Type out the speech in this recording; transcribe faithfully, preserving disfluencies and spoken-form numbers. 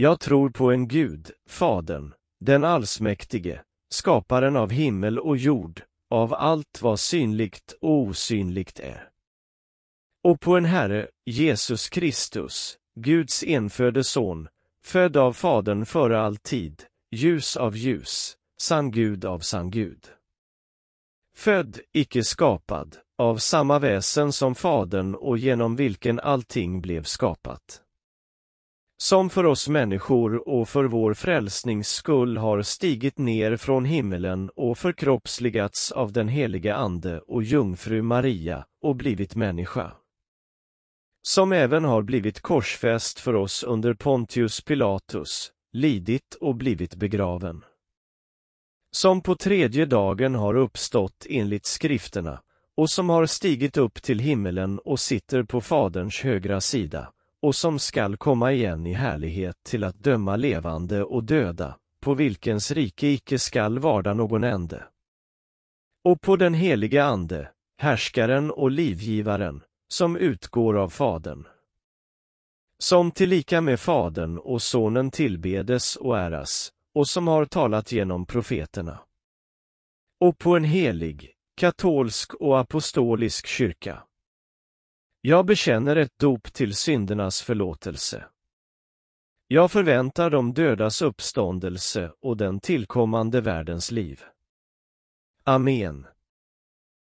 Jag tror på en Gud, Fadern, den allsmäktige, skaparen av himmel och jord, av allt vad synligt och osynligt är. Och på en Herre, Jesus Kristus, Guds enfödde son, född av Fadern före all tid, ljus av ljus, sann Gud av sann Gud. Född, icke skapad, av samma väsen som Fadern och genom vilken allting blev skapat. Som för oss människor och för vår frälsnings skull har stigit ner från himmelen och förkroppsligats av den heliga Ande och jungfru Maria och blivit människa. Som även har blivit korsfäst för oss under Pontius Pilatus, lidit och blivit begraven. Som på tredje dagen har uppstått enligt skrifterna, och som har stigit upp till himmelen och sitter på Faderns högra sida, och som skall komma igen i härlighet till att döma levande och döda, på vilkens rike icke skall varda någon ände. Och på den heliga Ande, härskaren och livgivaren, som utgår av Fadern. Som tillika med Fadern och Sonen tillbedes och äras, och som har talat genom profeterna. Och på en helig, katolsk och apostolisk kyrka. Jag bekänner ett dop till syndernas förlåtelse. Jag förväntar de dödas uppståndelse och den tillkommande världens liv. Amen.